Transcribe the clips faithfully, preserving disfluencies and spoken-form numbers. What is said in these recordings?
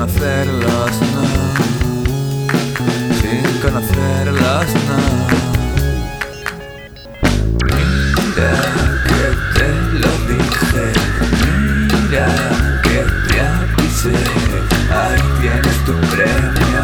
conocerlos, no. Sin conocerlos, no. Mira que te lo dije, mira que te avisé, ahí tienes tu premio.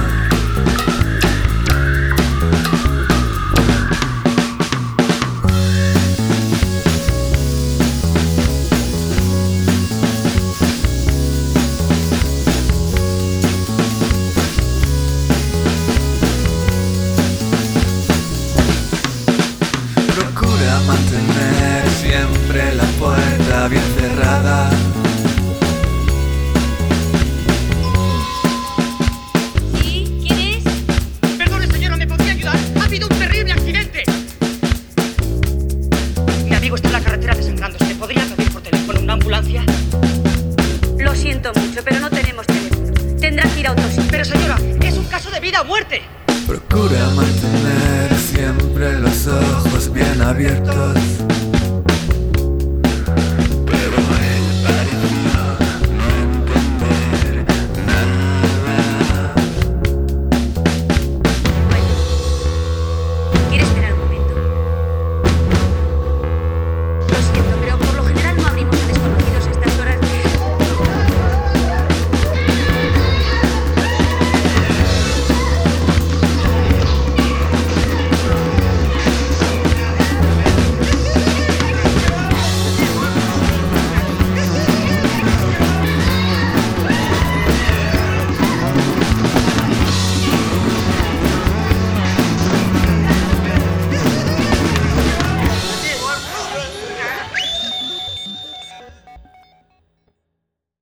Mantener siempre la puerta bien cerrada. ¿Sí? ¿Quién es? Perdone, señora, ¿me podría ayudar? ¡Ha habido un terrible accidente! Mi amigo está en la carretera desangrándose. ¿Me podría pedir por teléfono una ambulancia? Lo siento mucho, pero no tenemos teléfono. Tendrá que ir a otro sitio. Pero, señora, es un caso de vida o muerte. Procura mantener siempre los ojos bien abiertos.